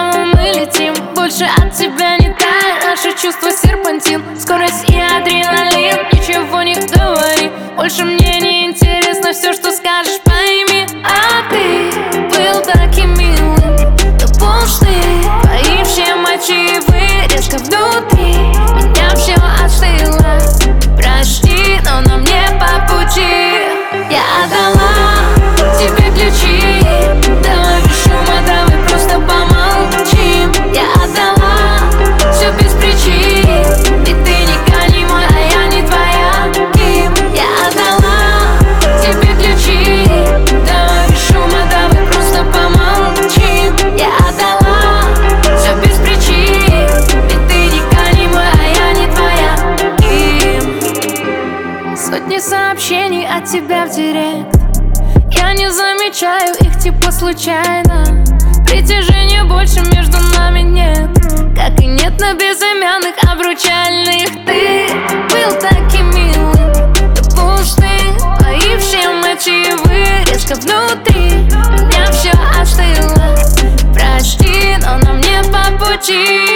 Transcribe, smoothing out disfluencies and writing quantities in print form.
кому мы летим. Больше от тебя не тает, наши чувства серпантин, скорость и адреналин. Ничего не говори, больше мне не интересно все, что скажешь, пойми. А ты был таким милым, но пустый, твои все мотивы резко внутри. Меня все остыло, прости, но нам не по пути. Я отдала тебе ключи, давай без шума, давай просто помолчим. Я отдала все без причин, ведь ты никогда не мой, а я не твоя. Я отдала тебе ключи, давай без шума, давай просто помолчим. Я отдала все без причин, ведь ты никогда не мой, а я не твоя. Сотни сообщений от тебя в директ, я не замечаю их типа случайно. Притяжения больше между нами нет, как и нет на безымянных обручальных. Ты был таким милым, но пустым, твои все мотивы резко внутри. Меня все остыло, прости, но нам не по пути.